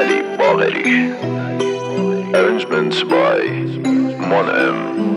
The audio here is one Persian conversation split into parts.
Ali Bagheri. Arrangements by Mon M.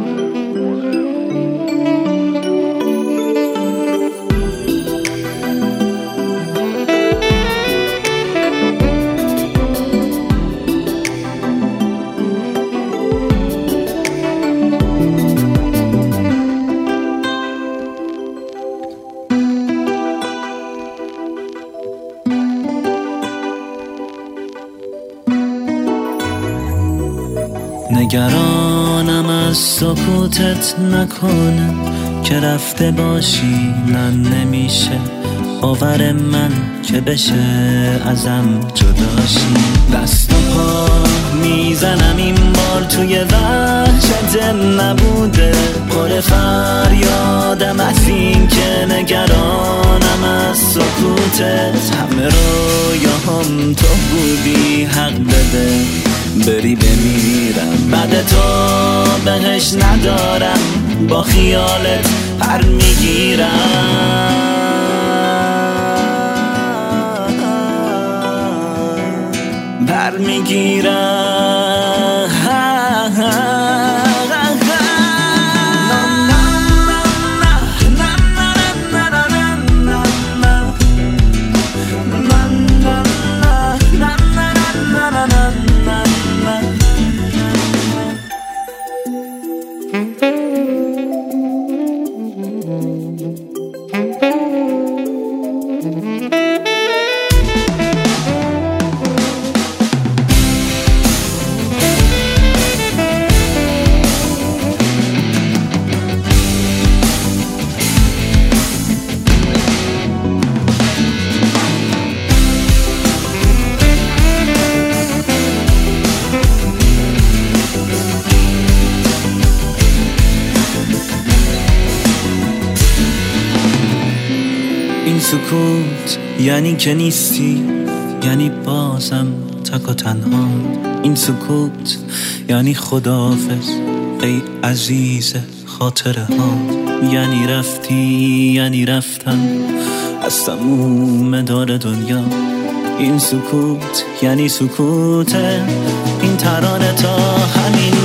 نگرانم از سکوتت نکنه که رفته باشی، نه نمیشه باور من که بشه ازم جداشی. دست و پا میزنم این بار توی وحشت نبوده، پر فریادم از این که نگرانم از سکوتت. همه رویاهم تو بودی، حق بده بری بمیرم، بعد تو بهش ندارم، با خیالت پر میگیرم. پر میگیرم. این سکوت یعنی که نیستی، یعنی بازم تک و تنها. این سکوت یعنی خداحافظ ای عزیز خاطره ها. یعنی رفتی، یعنی رفتم از تموم دار دنیا. این سکوت یعنی سکوته، این ترانه تا همین